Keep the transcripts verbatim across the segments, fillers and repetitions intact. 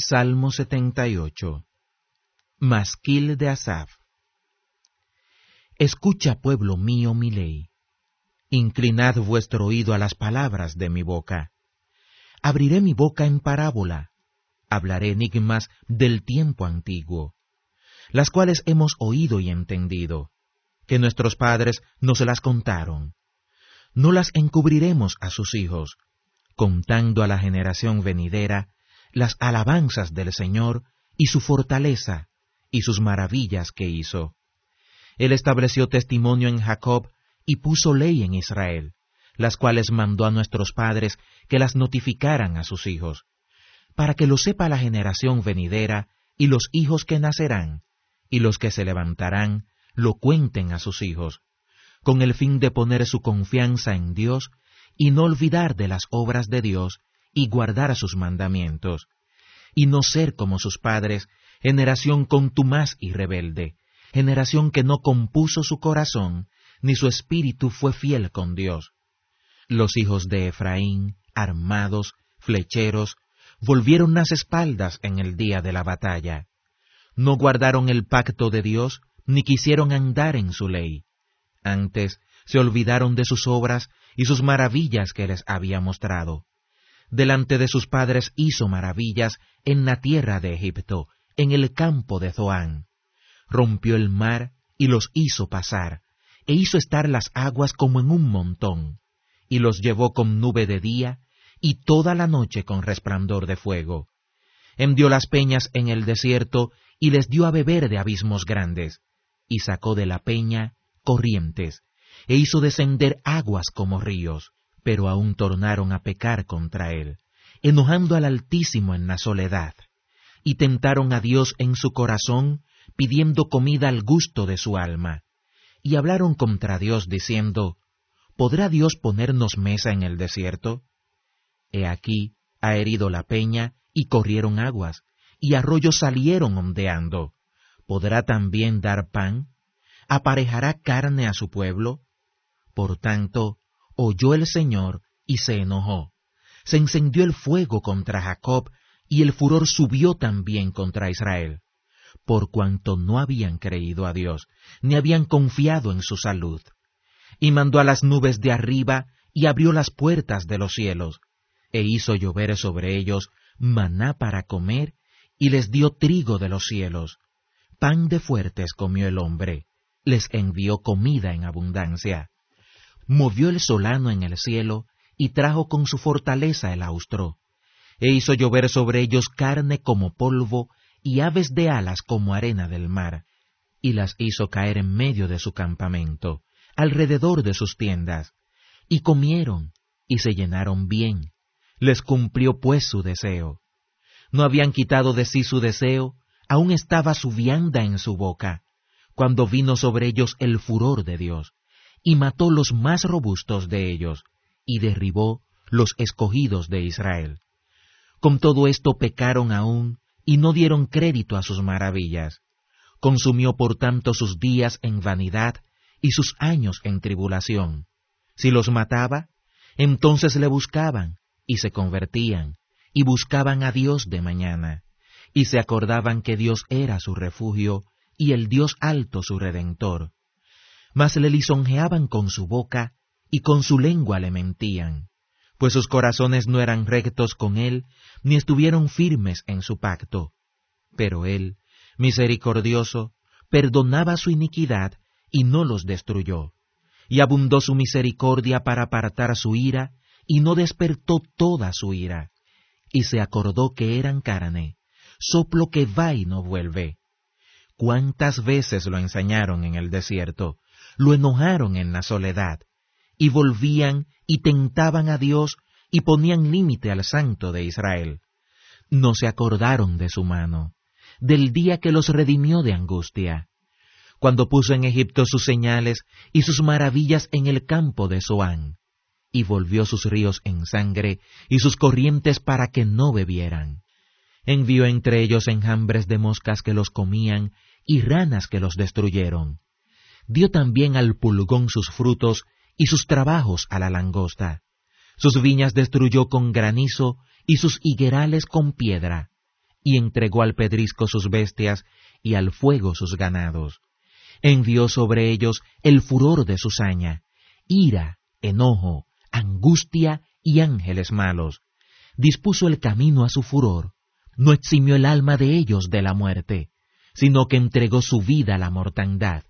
Salmo setenta y ocho. Masquil de Asaf. Escucha, pueblo mío, mi ley. Inclinad vuestro oído a las palabras de mi boca. Abriré mi boca en parábola, hablaré enigmas del tiempo antiguo, las cuales hemos oído y entendido, que nuestros padres nos las contaron. No las encubriremos a sus hijos, contando a la generación venidera las alabanzas del Señor y su fortaleza y sus maravillas que hizo. Él estableció testimonio en Jacob y puso ley en Israel, las cuales mandó a nuestros padres que las notificaran a sus hijos, para que lo sepa la generación venidera y los hijos que nacerán, y los que se levantarán lo cuenten a sus hijos, con el fin de poner su confianza en Dios y no olvidar de las obras de Dios y guardar sus mandamientos, y no ser como sus padres, generación contumaz y rebelde, generación que no compuso su corazón, ni su espíritu fue fiel con Dios. Los hijos de Efraín, armados, flecheros, volvieron las espaldas en el día de la batalla. No guardaron el pacto de Dios, ni quisieron andar en su ley. Antes se olvidaron de sus obras y sus maravillas que les había mostrado. Delante de sus padres hizo maravillas en la tierra de Egipto, en el campo de Zoán. Rompió el mar y los hizo pasar, e hizo estar las aguas como en un montón, y los llevó con nube de día, y toda la noche con resplandor de fuego. Hendió las peñas en el desierto, y les dio a beber de abismos grandes, y sacó de la peña corrientes, e hizo descender aguas como ríos, pero aún tornaron a pecar contra él, enojando al Altísimo en la soledad, y tentaron a Dios en su corazón, pidiendo comida al gusto de su alma, y hablaron contra Dios diciendo, ¿podrá Dios ponernos mesa en el desierto? He aquí, ha herido la peña, y corrieron aguas, y arroyos salieron ondeando. ¿Podrá también dar pan? ¿Aparejará carne a su pueblo? Por tanto, oyó el Señor, y se enojó. Se encendió el fuego contra Jacob, y el furor subió también contra Israel, por cuanto no habían creído a Dios, ni habían confiado en su salud. Y mandó a las nubes de arriba, y abrió las puertas de los cielos, e hizo llover sobre ellos maná para comer, y les dio trigo de los cielos. Pan de fuertes comió el hombre, les envió comida en abundancia. Movió el solano en el cielo, y trajo con su fortaleza el austro, e hizo llover sobre ellos carne como polvo, y aves de alas como arena del mar, y las hizo caer en medio de su campamento, alrededor de sus tiendas, y comieron, y se llenaron bien, les cumplió pues su deseo. No habían quitado de sí su deseo, aún estaba su vianda en su boca, cuando vino sobre ellos el furor de Dios, y mató los más robustos de ellos, y derribó los escogidos de Israel. Con todo esto pecaron aún, y no dieron crédito a sus maravillas. Consumió por tanto sus días en vanidad, y sus años en tribulación. Si los mataba, entonces le buscaban, y se convertían, y buscaban a Dios de mañana, y se acordaban que Dios era su refugio, y el Dios alto su redentor. Mas le lisonjeaban con su boca, y con su lengua le mentían, pues sus corazones no eran rectos con él, ni estuvieron firmes en su pacto. Pero él, misericordioso, perdonaba su iniquidad, y no los destruyó, y abundó su misericordia para apartar su ira, y no despertó toda su ira, y se acordó que eran carne, soplo que va y no vuelve. ¿Cuántas veces lo ensañaron en el desierto? Lo enojaron en la soledad, y volvían y tentaban a Dios, y ponían límite al Santo de Israel. No se acordaron de su mano, del día que los redimió de angustia, cuando puso en Egipto sus señales y sus maravillas en el campo de Zoán, y volvió sus ríos en sangre y sus corrientes para que no bebieran. Envió entre ellos enjambres de moscas que los comían y ranas que los destruyeron. Dio también al pulgón sus frutos y sus trabajos a la langosta. Sus viñas destruyó con granizo y sus higuerales con piedra. y entregó al pedrisco sus bestias y al fuego sus ganados. Envió sobre ellos el furor de su saña, ira, enojo, angustia y ángeles malos. Dispuso el camino a su furor, no eximió el alma de ellos de la muerte, sino que entregó su vida a la mortandad.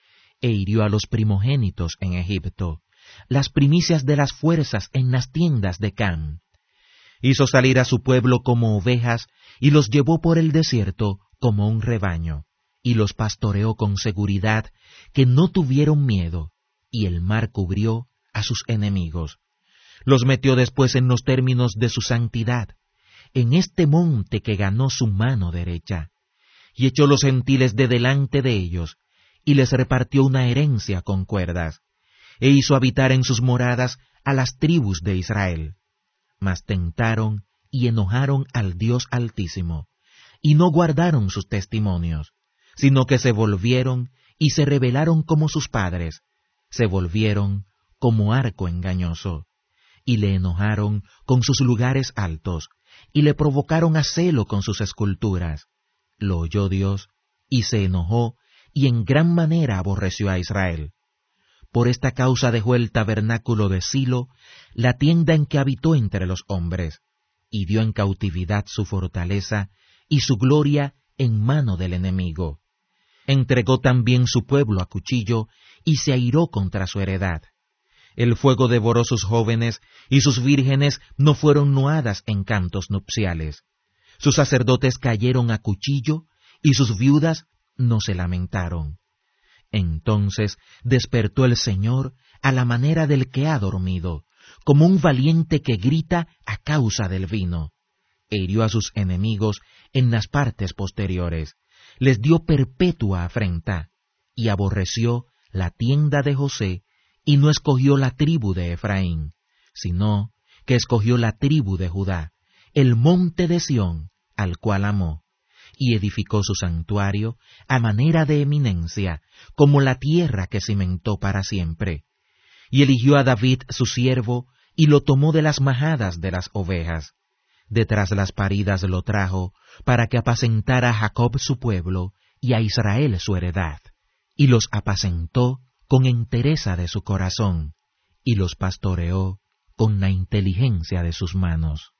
E hirió a los primogénitos en Egipto, las primicias de las fuerzas en las tiendas de Cam. Hizo salir a su pueblo como ovejas, y los llevó por el desierto como un rebaño, y los pastoreó con seguridad, que no tuvieron miedo, y el mar cubrió a sus enemigos. Los metió después en los términos de su santidad, en este monte que ganó su mano derecha, y echó los gentiles de delante de ellos, y les repartió una herencia con cuerdas, e hizo habitar en sus moradas a las tribus de Israel. Mas tentaron y enojaron al Dios Altísimo, y no guardaron sus testimonios, sino que se volvieron y se rebelaron como sus padres, se volvieron como arco engañoso, y le enojaron con sus lugares altos, y le provocaron a celo con sus esculturas. Lo oyó Dios, y se enojó, y en gran manera aborreció a Israel. Por esta causa dejó el tabernáculo de Silo, la tienda en que habitó entre los hombres, y dio en cautividad su fortaleza y su gloria en mano del enemigo. Entregó también su pueblo a cuchillo, y se airó contra su heredad. El fuego devoró sus jóvenes, y sus vírgenes no fueron nuadas en cantos nupciales. Sus sacerdotes cayeron a cuchillo, y sus viudas no se lamentaron. Entonces despertó el Señor a la manera del que ha dormido, como un valiente que grita a causa del vino. E hirió a sus enemigos en las partes posteriores, les dio perpetua afrenta, y aborreció la tienda de José, y no escogió la tribu de Efraín, sino que escogió la tribu de Judá, el monte de Sión, al cual amó, y edificó su santuario a manera de eminencia, como la tierra que cimentó para siempre. Y eligió a David su siervo, y lo tomó de las majadas de las ovejas. De tras las paridas lo trajo, para que apacentara a Jacob su pueblo, y a Israel su heredad. Y los apacentó con entereza de su corazón, y los pastoreó con la inteligencia de sus manos.